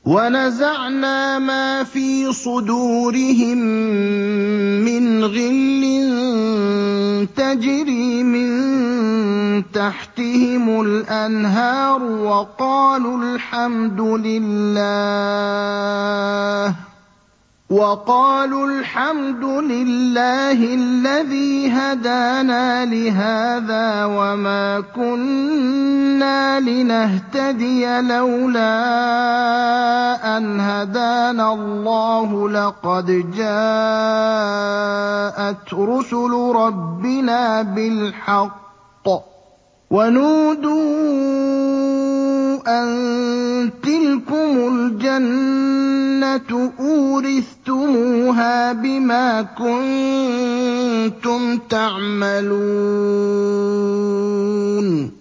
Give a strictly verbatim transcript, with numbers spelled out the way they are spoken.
وَنَزَعْنَا مَا فِي صُدُورِهِم مِّنْ غِلٍّ تَجْرِي مِن تَحْتِهِمُ الْأَنْهَارُ وَقَالُوا الْحَمْدُ لِلَّهِ وَقَالُوا الْحَمْدُ لِلَّهِ الَّذِي هَدَانَا لِهَٰذَا وَمَا كُنَّا لِنَهْتَدِيَ لَوْلَا أَنْ هَدَانَا اللَّهُ ۖ لَقَدْ جَاءَتْ رُسُلُ رَبِّنَا بِالْحَقِّ ۖ وَنُودُوا أَن تِلْكُمُ الْجَنَّةُ أُورِثْتُمُوهَا بِمَا كُنتُمْ تَعْمَلُونَ